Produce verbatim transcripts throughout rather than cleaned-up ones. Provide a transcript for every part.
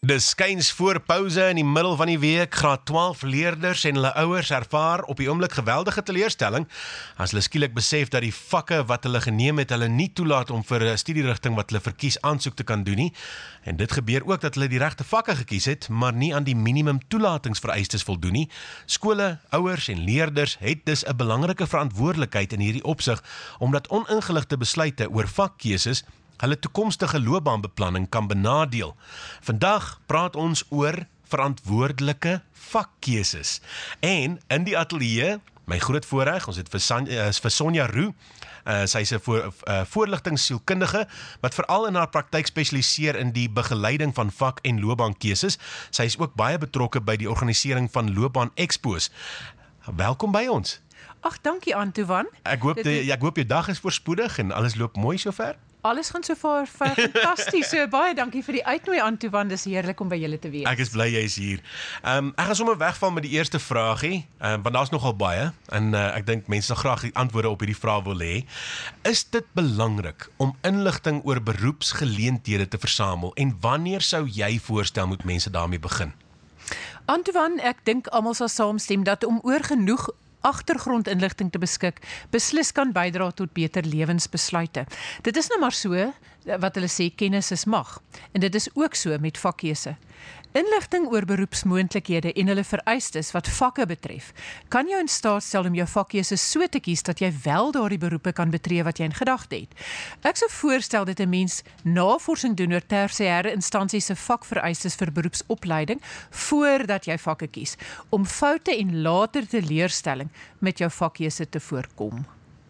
Dis skuins voor pouse in die middel van die week. Graad twaalf leerders en hulle ouers ervaar op die oomblik geweldige teleurstelling as hulle skielik besef dat die vakke wat hulle geneem het hulle nie toelaat om vir 'n studierigting wat hulle verkies aansoek te kan doen nie. En dit gebeur ook dat hulle die regte vakke gekies het, maar nie aan die minimum toelatingsvereistes voldoen nie. Skole, ouers en leerders het dus 'n belangrike verantwoordelikheid in hierdie opsig, omdat oningeligte besluite oor vakkeuses hulle toekomstige loopbaanbeplanning kan benadeel. Vandag praat ons oor verantwoordelike vakkeuses. En in die ateljee, my groot voorreg, ons het vir, San, uh, vir Sonja Roux, uh, sy is 'n voor, uh, voorligtingssielkundige wat veral in haar praktyk spesialiseer in die begeleiding van vak- en loopbaankeuses. Sy is ook baie betrokke by die organisering van loopbaan expos. Welkom by ons. Ag, dankie Antoine. Ek hoop, die, ek hoop jou dag is voorspoedig en alles loop mooi sover. Alles gaan so ver, ver fantasties. So baie dankie vir die uitnooi Antoine. Dis heerlik om by julle te wees. Ek is bly jy is hier. Um, ek gaan sommer wegval met die eerste vraagie, um, want daar's nogal baie en uh, ek dink mense sal graag die antwoorde op hierdie vraag wil hê. Is dit belangrik om inligting oor beroepsgeleenthede te versamel en wanneer sou jy voorstel moet mense daarmee begin? Antoine, ek dink almal sal saamstem dat om oor genoeg agtergrondinligting te beskik, beslis kan bydra tot beter lewensbesluite. Dit is nou maar so, wat hulle sê, kennis is mag. En dit is ook so met vakkeuse. Inligting oor beroepsmoontlikhede en hulle vereistes wat vakke betref, kan jou in staat stel om jou vakkeuse so te kies dat jy wel daardie beroepe kan betree wat jy in gedagte het. Ek sou voorstel dat 'n mens navorsing doen oor tersiêre instansies se vakvereistes vir beroepsopleiding voordat jy vakke kies, om foute en later teleurstelling met jou vakkeuse te voorkom.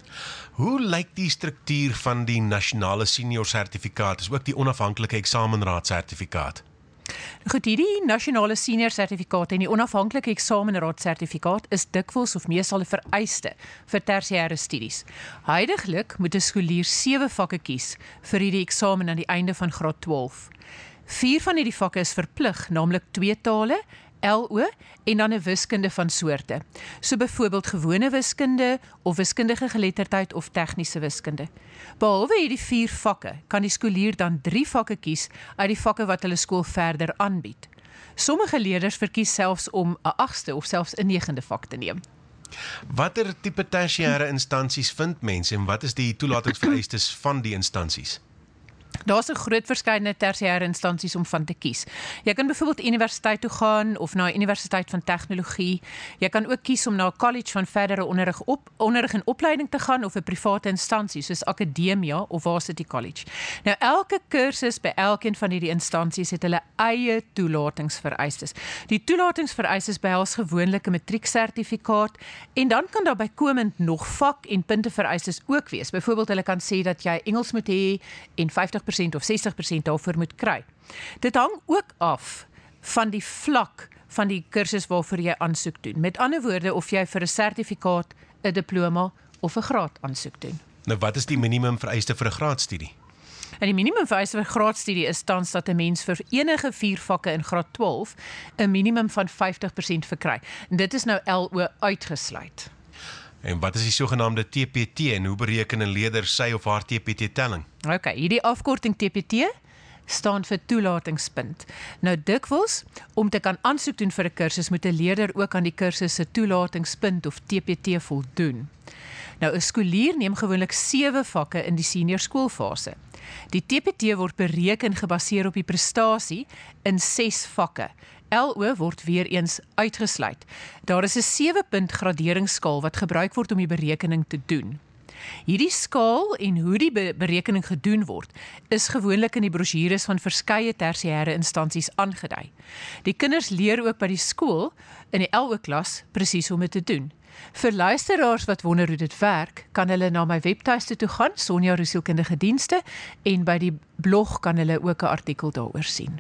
Hoe lyk die struktuur van die nasionale senior sertifikaat, is ook die onafhanklike eksamenraad sertifikaat? Goed, hierdie nasionale senior sertifikaat en die onafhanklike eksamenraad sertifikaat is dikwels of meestal 'n vereiste vir tersiêre studies. Huidiglik moet 'n skoolier sewe vakke kies vir hierdie eksamen aan die einde van graad twaalf. Vier van hierdie vakke is verplig, naamlik twee tale, L O en dan 'n wiskunde van soorte. So byvoorbeeld gewone wiskunde of wiskundige geletterdheid of tegniese wiskunde. Behalwe hierdie vier vakke, kan die skoolier dan drie vakke kies uit die vakke wat hulle skool verder aanbied. Sommige leerders verkies selfs om 'n agste of selfs 'n negende vak te neem. Watter tipe tersiêre instansies vind mense en wat is die toelatingsvereistes van die instansies? Daar's 'n groot verskeidenheid tersiêre instansies om van te kies. Jy kan byvoorbeeld universiteit toe gaan of na 'n universiteit van tegnologie. Jy kan ook kies om na 'n college van verdere onderrig op onderrig en opleiding te gaan of 'n private instansie soos Akademia of Varsity College. Nou elke kursus by elkeen van hierdie instansies het hulle eie toelatingsvereistes. Die toelatingsvereistes behels gewoonlik 'n matrieksertifikaat en dan kan daar bykomend nog vak en puntevereistes ook wees. Byvoorbeeld hulle kan sê dat jy Engels moet hê en vyftig persent of sestig persent daarvoor moet kry. Dit hang ook af van die vlak van die kursus waarvoor jy aansoek doen. Met ander woorde, of jy vir 'n sertifikaat, 'n diploma of 'n graad aansoek doen. Nou wat is die minimum vereiste vir 'n graadstudie? En die minimum vereiste vir graadstudie is tans dat 'n mens vir enige vier vakke in graad twaalf 'n minimum van vyftig persent verkry. En dit is nou L O uitgesluit. En wat is die sogenaamde T P T en hoe bereken 'n leerder sy of haar T P T-telling? OK, hierdie afkorting T P T staan vir toelatingspunt. Nou dikwels, om te kan aansoek doen vir 'n kursus, moet 'n leerder ook aan die kursus se toelatingspunt of T P T voldoen. Nou 'n skoolier neem gewoonlik sewe vakke in die senior skoolfase. Die T P T word bereken gebaseer op die prestasie in ses vakke. L O word weer eens uitgesluit. Daar is 'n sewe punt graderingsskaal wat gebruik word om die berekening te doen. Hierdie skaal en hoe die be- berekening gedoen word, is gewoonlik in die brosjures van verskeie tersiêre instansies aangedui. Die kinders leer ook by die skool in die L O-klas presies hoe om dit te doen. Vir luisteraars wat wonder hoe dit werk, kan hulle na my webtuiste toe gaan, Sonja Roux Sielkundige Dienste, en by die blog kan hulle ook 'n artikel daaroor sien.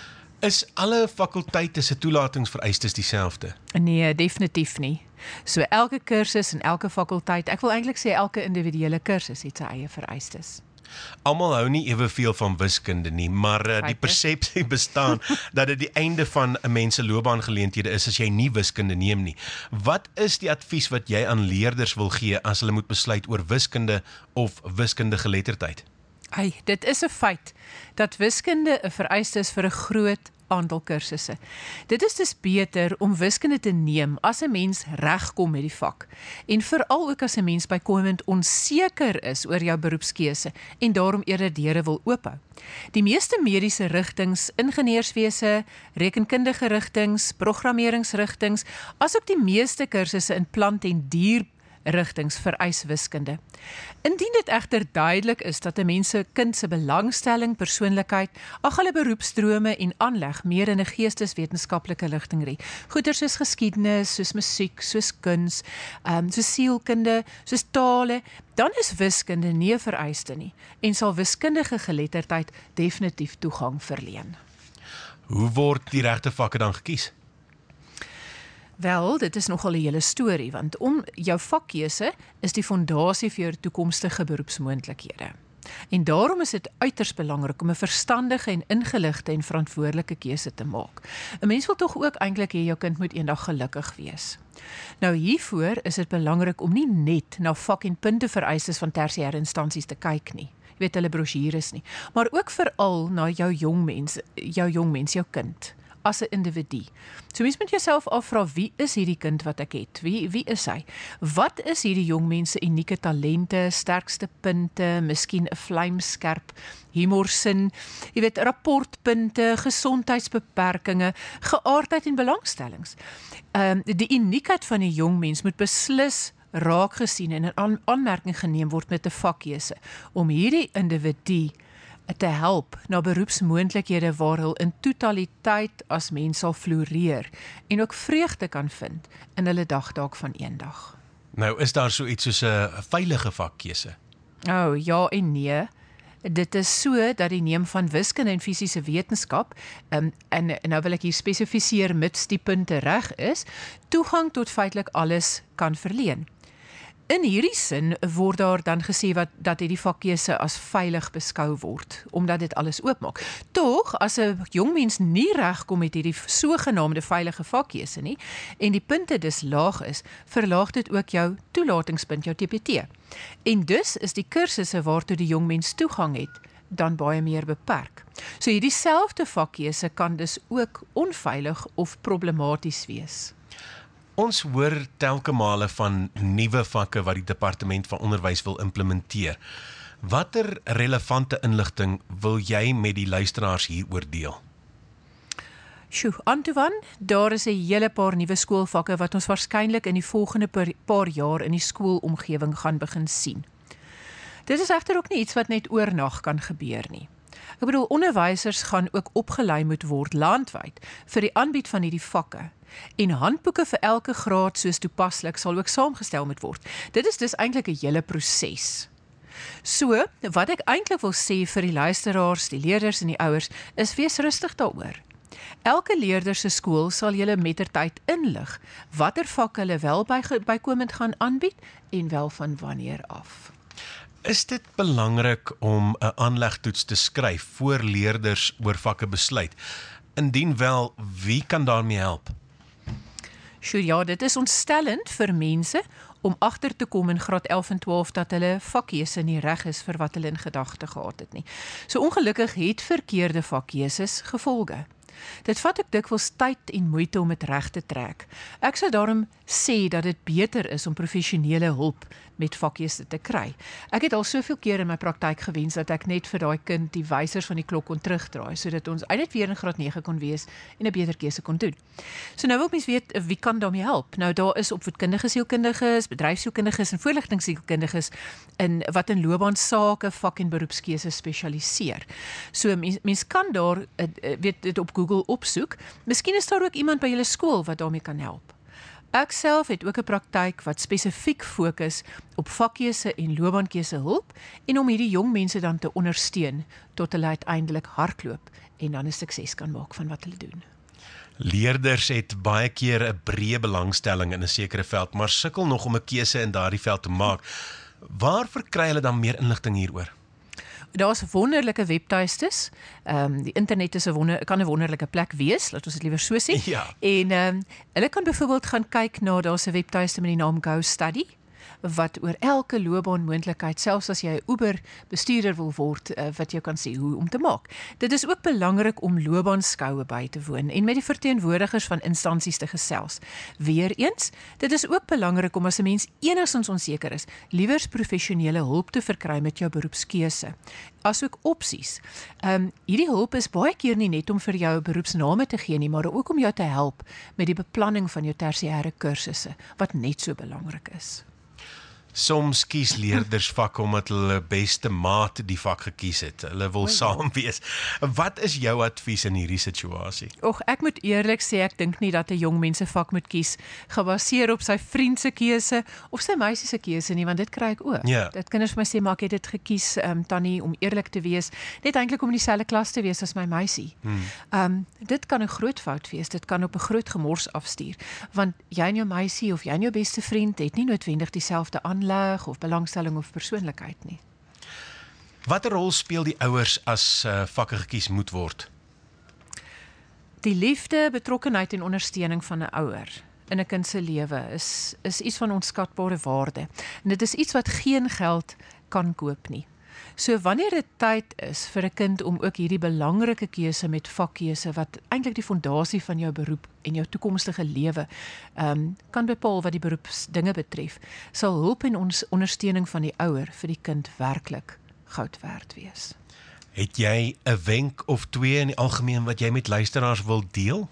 Is alle fakulteite se toelatingsvereistes dieselfde? Nee, definitief nie. So elke kursus en elke fakulteit, ek wil eintlik sê elke individuele kursus het sy eie vereistes. Almal hou nie eweveel van wiskunde nie, maar uh, die persepsie bestaan dat dit die einde van 'n mens se loopbaangeleenthede is as jy nie wiskunde neem nie. Wat is die advies wat jy aan leerders wil gee as hulle moet besluit oor wiskunde of wiskundige geletterdheid? Ai, dit is 'n feit dat wiskunde 'n vereiste is vir 'n groot aantal kursusse. Dit is dus beter om wiskunde te neem as 'n mens regkom met die vak en veral ook as 'n mens bykomend onseker is oor jou beroepskeuse en daarom eerder deure wil oophou. Die meeste mediese rigtings, ingenieurswese, rekenkundige rigtings, programmeringsrigtings, asook die meeste kursusse in plant en dier rigtings vereis wiskunde. Indien dit egter duidelik is dat 'n mens se kind se belangstelling, persoonlikheid, ag hulle beroepsdrome en aanleg meer in 'n geesteswetenskaplike rigting ry, goeie soos geskiedenis, soos musiek, soos kuns, um, soos sielkunde, soos tale, dan is wiskunde nie 'n vereiste nie en sal wiskundige geletterdheid definitief toegang verleen. Hoe word die regte vakke dan gekies? Wel, dit is nogal 'n hele storie, want om jou vakkeuse is die fondasie vir jou toekomstige beroepsmoontlikhede. En daarom is dit uiters belangrik om 'n verstandige en ingeligte en verantwoordelike keuse te maak. 'n Mens wil tog ook eintlik hê jou kind moet eendag gelukkig wees. Nou hiervoor is dit belangrik om nie net na vak- en puntevereistes van tersiêre instansies te kyk nie. Jy weet hulle brosjures nie, maar ook veral na jou jong mens, jou jong mens, jou kind as 'n individu. So mens moet jouself afvra, wie is hierdie kind wat ek het? Wie wie is hy? Wat is hierdie jong mense unieke talente, sterkste punte, miskien 'n vlamskerp humorsin, jy weet rapportpunte, gesondheidsbeperkings, geaardheid en belangstellings. Ehm um, die uniekheid van die jong mens moet beslis raak gesien en in aanmerking geneem word met 'n vakkeuse om hierdie individu te help na beroepsmoontlikhede waar hulle in totaliteit as mens sal floreer en ook vreugde kan vind in hulle dagtaak van eendag. Nou, is daar so iets soos 'n veilige vakkeuse? Oh, ja en nee. Dit is so dat die neem van wiskunde en fisiese wetenskap, um, en nou wil ek hier spesifiseer mits die punte reg is, toegang tot feitelik alles kan verleen. In hierdie sin word daar dan gesê wat, dat hierdie vakkeuse as veilig beskou word, omdat dit alles oopmaak. Tog, as 'n jong mens nie regkom met hierdie sogenaamde veilige vakkeuse nie, en die punte dus laag is, verlaag dit ook jou toelatingspunt, jou T P T. En dus is die kursusse waartoe die jong mens toegang het, dan baie meer beperk. So hierdie selfde vakkeuse kan dus ook onveilig of problematies wees. Ons hoor telke male van nuwe vakke wat die departement van onderwys wil implementeer. Watter relevante inligting wil jy met die luisteraars hieroor deel? Sjoe, Antoine, daar is 'n hele paar nuwe skoolvakke wat ons waarskynlik in die volgende paar jaar in die skoolomgewing gaan begin sien. Dit is egter ook nie iets wat net oornag kan gebeur nie. Ek bedoel, onderwysers gaan ook opgelei moet word landwyd vir die aanbied van hierdie vakke. En handboeke vir elke graad soos toepaslik sal ook saamgestel moet word. Dit is dus eintlik 'n hele proses. So, wat ek eintlik wil sê vir die luisteraars, die leerders en die ouers, is wees rustig daaroor. Elke leerder se skool sal julle mettertyd inlig watter vakke hulle wel by, bykomend gaan aanbied en wel van wanneer af. Is dit belangrik om 'n aanlegtoets te skryf voor leerders oor vakke besluit? Indien wel, wie kan daarmee help? Sjoe, ja, dit is ontstellend vir mense om agter te kom in graad elf en twaalf dat hulle vakkeuse nie reg is vir wat hulle in gedagte gehad het nie. So ongelukkig het verkeerde vakkeuses gevolge. Dit vat ook dikwels tyd en moeite om dit reg te trek. Ek sou daarom sê dat dit beter is om professionele hulp met vakkeuse te kry. Ek het al soveel keer in my praktyk gewens dat ek net vir daai kind die wysers van die klok kon terugdraai, sodat ons eintlik weer in graad nege kon wees en 'n beter keuse kon doen. So nou wil mens weet, wie kan daarmee help? Nou daar is opvoedkundige sielkundiges, bedryfsielkundiges en voorligtingsielkundiges in wat in loopbaansake, vak- en beroepskeuse spesialiseer. So mens, mens kan daar weet dit op Google opsoek. Miskien is daar ook iemand by julle skool wat daarmee kan help. Ek self het ook 'n praktyk wat spesifiek fokus op vakkeuse en loopbaankeuse hulp en om hierdie jong mense dan te ondersteun tot hulle uiteindelik hardloop en dan 'n sukses kan maak van wat hulle doen. Leerders het baie keer 'n breë belangstelling in 'n sekere veld, maar sukkel nog om 'n keuse in daardie veld te maak. Waar verkry hulle dan meer inligting hieroor? Daar's wonderlike webtuistes. Ehm um, die internet is 'n wonder kan 'n wonderlike plek wees, laat ons dit liewer so sê. Ja. En ehm um, hulle kan byvoorbeeld gaan kyk na daar's 'n webtuiste met die naam Go Study. wat oor elke loopbaanmoontlikheid, selfs as jy 'n Uber bestuurder wil word, uh, wat jy kan sê hoe om te maak. Dit is ook belangrik om loopbaanskoue by te woon en met die verteenwoordigers van instansies te gesels. Weereens, dit is ook belangrik om as 'n mens enigstens onseker is, liewers professionele hulp te verkry met jou beroepskeuse. Asook opsies. Um, hierdie hulp is baie keer nie net om vir jou beroepsname te gee nie, maar ook om jou te help met die beplanning van jou tersiêre kursusse, wat net so belangrik is. Soms kies leerders vakke omdat hulle beste maat die vak gekies het. Hulle wil saam wees. Wat is jou advies in hierdie situasie? Och, ek moet eerlik sê, ek dink nie dat 'n jong mens 'n vak moet kies gebaseer op sy vriend se keuse of sy meisie se keuse nie, want dit kry ek ook. Ja. Dat kinders vir my sê, maar ek het dit gekies, um, Tannie, om eerlik te wees, net eintlik om in dieselfde klas te wees as my meisie. Hmm. Um, dit kan 'n groot fout wees, dit kan op 'n groot gemors afstuur, want jy en jou meisie of jy en jou beste vriend het nie noodwendig dieselfde aanleg of belangstelling of persoonlikheid nie. Watter rol speel die ouers as uh, vakke gekies moet word? Die liefde, betrokkenheid en ondersteuning van 'n ouer in 'n kind se lewe is, is iets van onskatbare waarde. En dit is iets wat geen geld kan koop nie. So wanneer dit tyd is vir 'n kind om ook hierdie belangrike keuse met vakkeuse wat eintlik die fondasie van jou beroep en jou toekomstige lewe um, kan bepaal wat die beroepsdinge betref, sal hulp en ons ondersteuning van die ouer vir die kind werklik goud werd wees. Het jy 'n wenk of twee in die algemeen wat jy met luisteraars wil deel?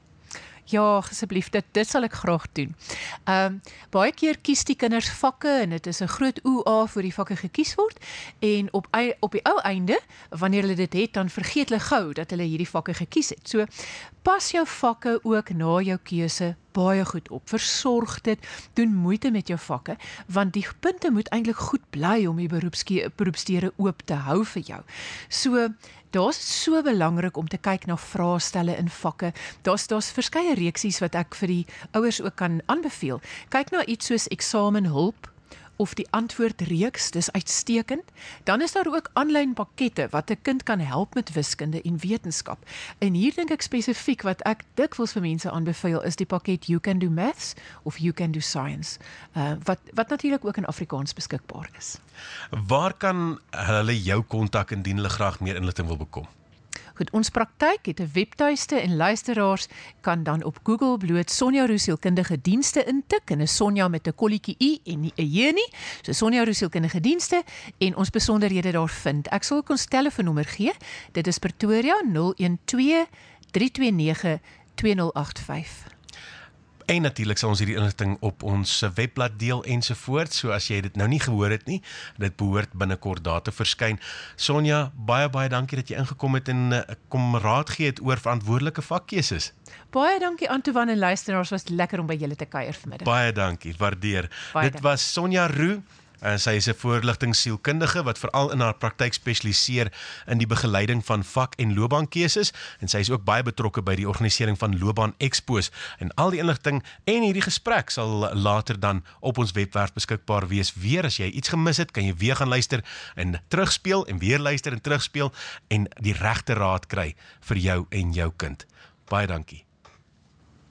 Ja, asseblief, dit, dit sal ek graag doen. Um, baie keer kies die kinders vakke en dit is 'n groot oe-a voor die vakke gekies word en op, op die ou einde, wanneer hulle dit het, dan vergeet hulle gou dat hulle hierdie vakke gekies het. So, pas jou vakke ook na jou keuse baie goed op. Versorg dit, doen moeite met jou vakke, want die punte moet eintlik goed bly om die beroepsdeure oop te hou vir jou. So, daar's so belangrik om te kyk na vraestelle in vakke. Daar's daar's verskeie reeksies wat ek vir die ouers ook kan aanbeveel. Kyk na iets soos eksamenhulp of die antwoordreeks, dis uitstekend. Dan is daar ook aanlyn pakkette wat 'n kind kan help met wiskunde en wetenskap. En hier dink ek spesifiek wat ek dikwels vir mense aanbeveel is die pakket You Can Do Maths of You Can Do Science, uh, wat, wat natuurlik ook in Afrikaans beskikbaar is. Waar kan hulle jou kontak indien hulle graag meer inligting wil bekom? Goed, ons praktyk het 'n webtuiste en luisteraars kan dan op Google bloot Sonja Roux sielkundige dienste intik en 'n Sonja met 'n kolletjie i en nie 'n j nie. So Sonja Roux sielkundige dienste en ons besonderhede daar vind. Ek sal ons telefoonnommer gee. Dit is Pretoria nul een twee drie twee nege twee nul agt vyf. En natuurlik sal ons hierdie inligting op ons webblad deel ensovoorts, so as jy dit nou nie gehoor het nie, dit behoort binnekort daar te verskyn. Sonja, baie baie dankie dat jy ingekom het en uh, kom raad gee het oor verantwoordelike vakkeuses. Baie dankie Antoine en luisteraars, was lekker om by julle te kuier vanmiddag. Baie dankie, waardeer. Baie dit dankie. was Sonja Roux. En sy is 'n voorligtingsielkundige wat veral in haar praktyk spesialiseer in die begeleiding van vak- en loopbaankeuses en sy is ook baie betrokke by die organisering van loopbaan expos en al die inligting en hierdie gesprek sal later dan op ons webwerf beskikbaar wees. Weer as jy iets gemis het, kan jy weer gaan luister en terugspeel en weer luister en terugspeel en die regte raad kry vir jou en jou kind. Baie dankie.